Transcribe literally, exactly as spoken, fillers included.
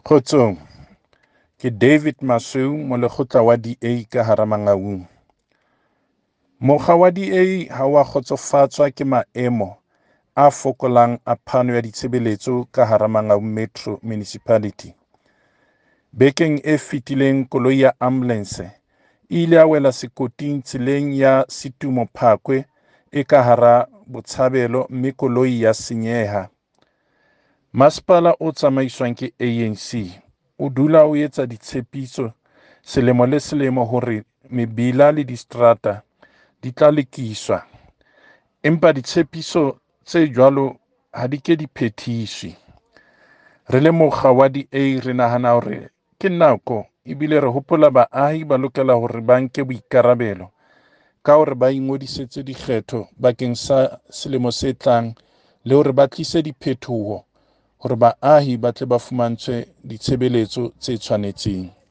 Kgotsong, ke David Masweu molekgotla wa D A ka hara Mangaung. Mokga wa D A ha wa kgotsofatswa ke maemo a fokolang a phano ya ditshebeletso ka hara Mangaung Metro Municipality. Bekeng e fetileng koloi ya ambulance e ile ya wela sekoting tseleng ya Setumo Phakwe e ka hara Botshabelo mme koloi ya senyeha. Masepala o tsamaiswang ke A N C o dula o etsa ditshepiso selemo le selemo hore mebila le distrata di tla lokiswa, empa ditshepiso tse jwalo ha di ke di phethiswe. Re le mokga wa D A re nahana hore ke nako ebile re hopola baahi ba lokela hore ba nke boikarabelo ka hore ba ingodisetse dikgetho bakeng sa selemo se tlang le hore ba tlise diphethoho hore baahi ba tle ba fumantshwe ditshebeletso tse tshwanetseng.